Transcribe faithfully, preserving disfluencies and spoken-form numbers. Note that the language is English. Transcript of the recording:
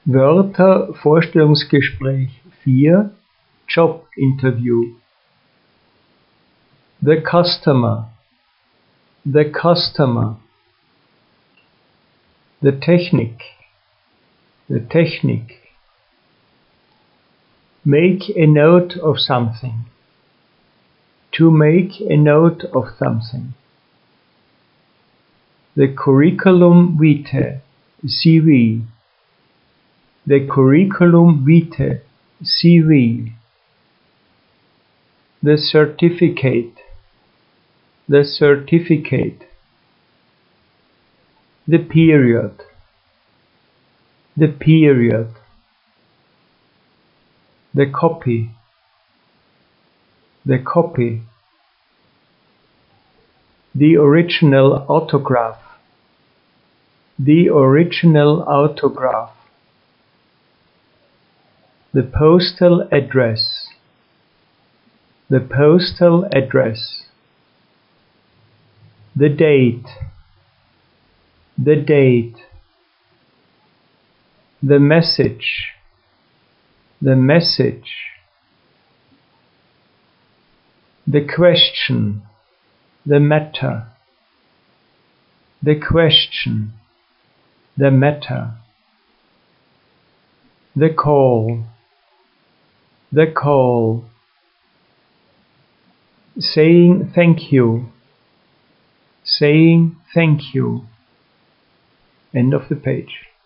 Wörter Vorstellungsgespräch vier Job Interview. The customer, the customer. The Technik, the Technik. Make a note of something. To make a note of something. The curriculum vitae, C V. The curriculum vitae, C V. The certificate, the certificate. The period, the period. The copy, the copy. The original autograph, the original autograph. The postal address, the postal address. The date, the date. The message, the message. The question, the matter. The question, the matter. The call, the call. Saying thank you, saying thank you. End of the page.